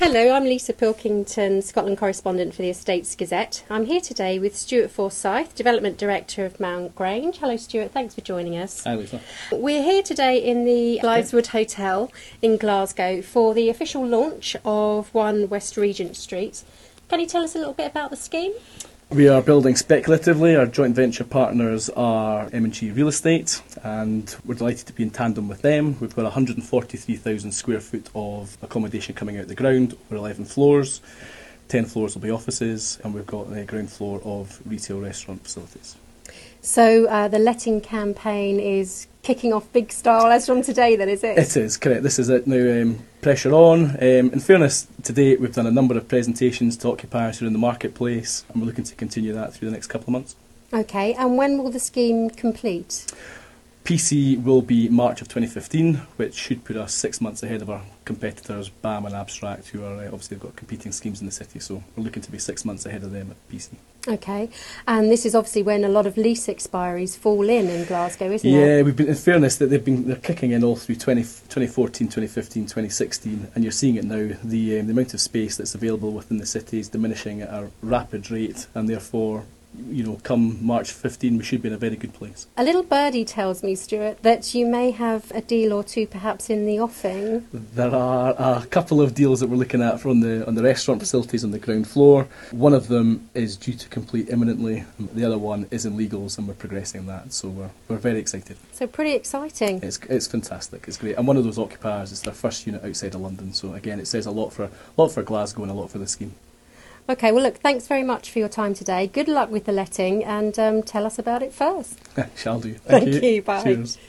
Hello, I'm Lisa Pilkington, Scotland correspondent for the Estates Gazette. I'm here today with Stuart Forsyth, Development Director of Mount Grange. Hello Stuart, thanks for joining us. Hi Lisa. We're here today in the Glyveswood Hotel in Glasgow for the official launch of 1 West Regent Street. Can you tell us a little bit about the scheme? We are building speculatively. Our joint venture partners are M&G Real Estate, and we're delighted to be in tandem with them. We've got 143,000 square foot of accommodation coming out the ground over 11 floors. 10 floors will be offices, and we've got the ground floor of retail restaurant facilities. So the letting campaign is kicking off big style as from today then, is it? It is, correct. This is it now. Pressure on. In fairness, to date we've done a number of presentations to occupiers who are in the marketplace, and we're looking to continue that through the next couple of months. Okay, and when will the scheme complete? PC will be March of 2015, which should put us 6 months ahead of our competitors, BAM and Abstract, who are obviously got competing schemes in the city, so we're looking to be 6 months ahead of them at PC. Okay, and this is obviously when a lot of lease expiries fall in Glasgow, isn't it? Yeah, we've been, in fairness, that they're kicking in all through 2014, 2015, 2016, and you're seeing it now. The amount of space that's available within the city is diminishing at a rapid rate, and therefore, come March 15, we should be in a very good place. A little birdie tells me, Stuart, that you may have a deal or two perhaps in the offing. There are a couple of deals that we're looking at on the restaurant facilities on the ground floor. One of them is due to complete imminently. The other one is in legals, and we're progressing that. So we're very excited. So pretty exciting. It's fantastic. It's great. And one of those occupiers is their first unit outside of London. So again, it says a lot for Glasgow and a lot for the scheme. Okay, well look, thanks very much for your time today. Good luck with the letting, and tell us about it first. Shall do. Thank you. Bye. Cheers.